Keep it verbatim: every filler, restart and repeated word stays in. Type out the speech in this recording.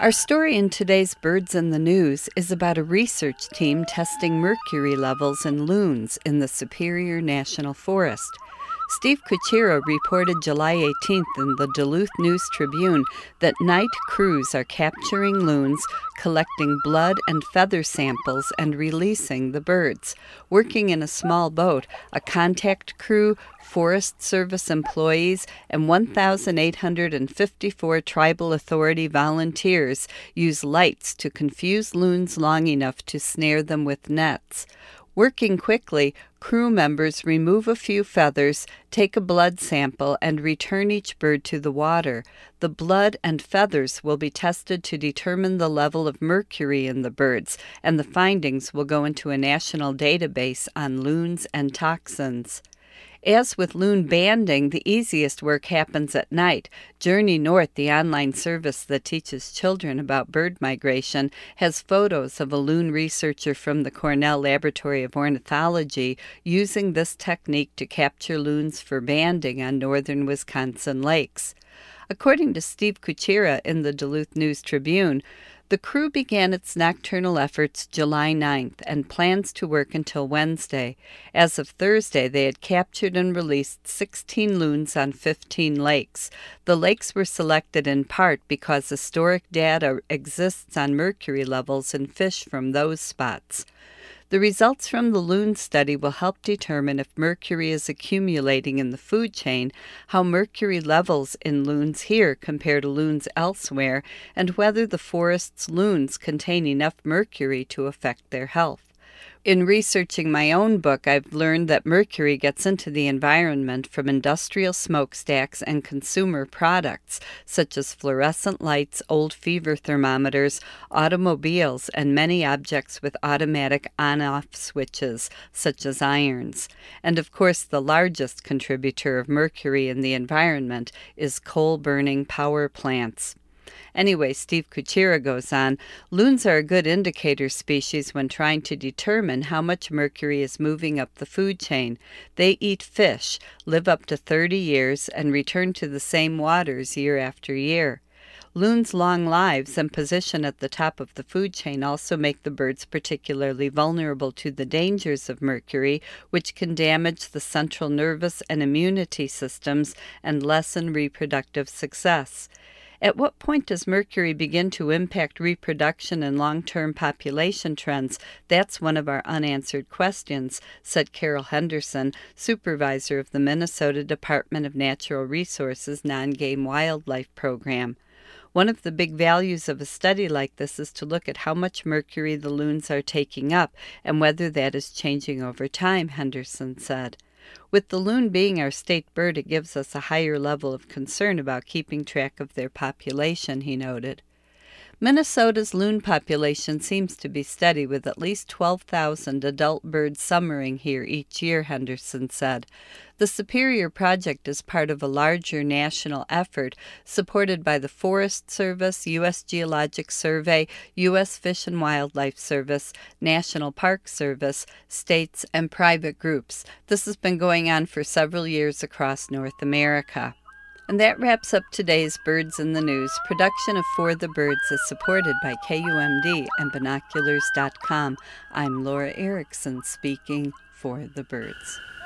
Our story in today's Birds in the News is about a research team testing mercury levels in loons in the Superior National Forest. Steve Kuchera reported July eighteenth in the Duluth News-Tribune that night crews are capturing loons, collecting blood and feather samples, and releasing the birds. Working in a small boat, a contact crew, Forest Service employees, and one thousand eight hundred fifty-four Tribal Authority volunteers use lights to confuse loons long enough to snare them with nets. Working quickly, crew members remove a few feathers, take a blood sample, and return each bird to the water. The blood and feathers will be tested to determine the level of mercury in the birds, and the findings will go into a national database on loons and toxins. As with loon banding, the easiest work happens at night. Journey North, the online service that teaches children about bird migration, has photos of a loon researcher from the Cornell Laboratory of Ornithology using this technique to capture loons for banding on northern Wisconsin lakes. According to Steve Kuchera in the Duluth News-Tribune, the crew began its nocturnal efforts July ninth and plans to work until Wednesday. As of Thursday, they had captured and released sixteen loons on fifteen lakes. The lakes were selected in part because historic data exists on mercury levels in fish from those spots. The results from the loon study will help determine if mercury is accumulating in the food chain, how mercury levels in loons here compare to loons elsewhere, and whether the forest's loons contain enough mercury to affect their health. In researching my own book, I've learned that mercury gets into the environment from industrial smokestacks and consumer products, such as fluorescent lights, old fever thermometers, automobiles, and many objects with automatic on-off switches, such as irons. And of course, the largest contributor of mercury in the environment is coal-burning power plants. Anyway, Steve Kuchera goes on, loons are a good indicator species when trying to determine how much mercury is moving up the food chain. They eat fish, live up to thirty years, and return to the same waters year after year. Loons' long lives and position at the top of the food chain also make the birds particularly vulnerable to the dangers of mercury, which can damage the central nervous and immunity systems and lessen reproductive success. At what point does mercury begin to impact reproduction and long-term population trends? That's one of our unanswered questions, said Carol Henderson, supervisor of the Minnesota Department of Natural Resources Non-Game Wildlife Program. One of the big values of a study like this is to look at how much mercury the loons are taking up and whether that is changing over time, Henderson said. With the loon being our state bird, it gives us a higher level of concern about keeping track of their population, he noted. Minnesota's loon population seems to be steady, with at least twelve thousand adult birds summering here each year, Henderson said. The Superior Project is part of a larger national effort supported by the Forest Service, U S Geologic Survey, U S Fish and Wildlife Service, National Park Service, states, and private groups. This has been going on for several years across North America. And that wraps up today's Birds in the News. Production of For the Birds is supported by K U M D and binoculars dot com. I'm Laura Erickson speaking for the birds.